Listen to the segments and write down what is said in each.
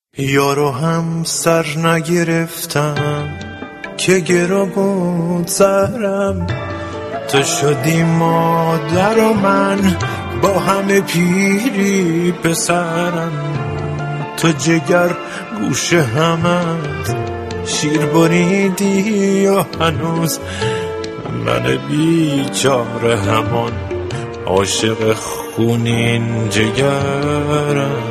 یارو هم سر نگرفتم که گرا بود سرم، تو شدی مادر و من با همه پیری پسرم. تو جگر گوشه همت شیر بریدی و هنوز من بیچاره همان عاشق خونین جگرم.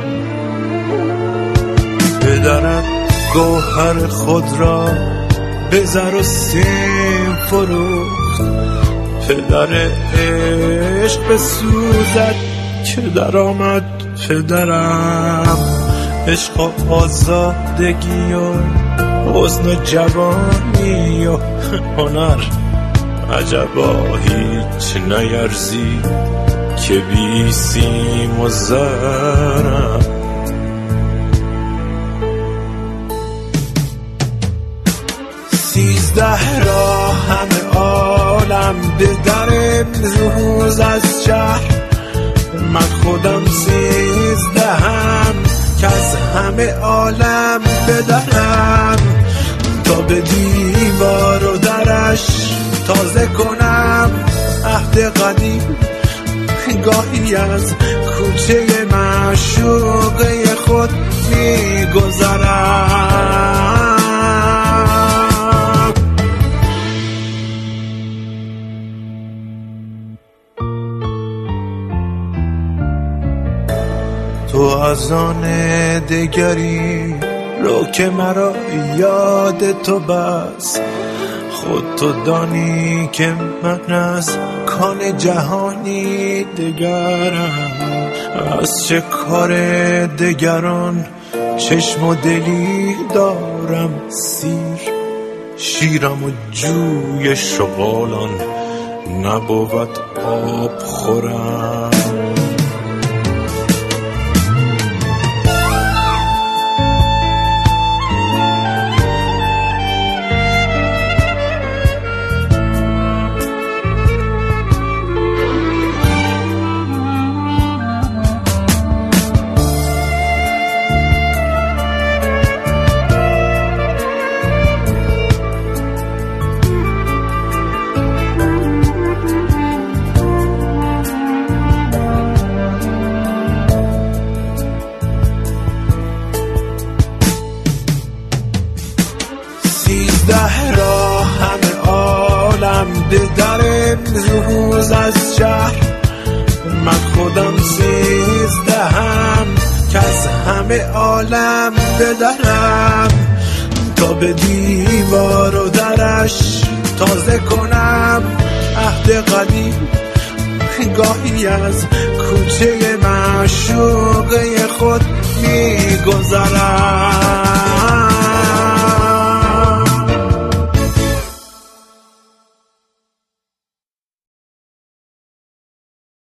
پدرت گوهر خود را به زر و سیم فروخت، پدر عشق بسوزد که در آمد پدرم. عشق و آزادگی و حسن و جوانی و هنر، عجبا هیچ نیرزی که بی سیم و زرم. 13 را همه عالم به در امروز از شهر، من خودم 13ام که از همه عالم بدرم. تا به دیوار و درش تازه کنم عهد قدیم، گاهی از کوچه معشوقه خود میگذرم. تو از آن دگری رو که مرا یاد تو بس، خود تو دانی که من از کان جهانی دگرم. از چه کار دگران چشم و دلی دارم سیر، شیرم و جوی شغالان نبود آب خورم. ده را همه عالم به در امروز از شهر، من خودم 13ام که از همه عالم بدرم. تا به دیوار و درش تازه کنم عهد قدیم، گاهی از کوچه معشوقه خود میگذرم.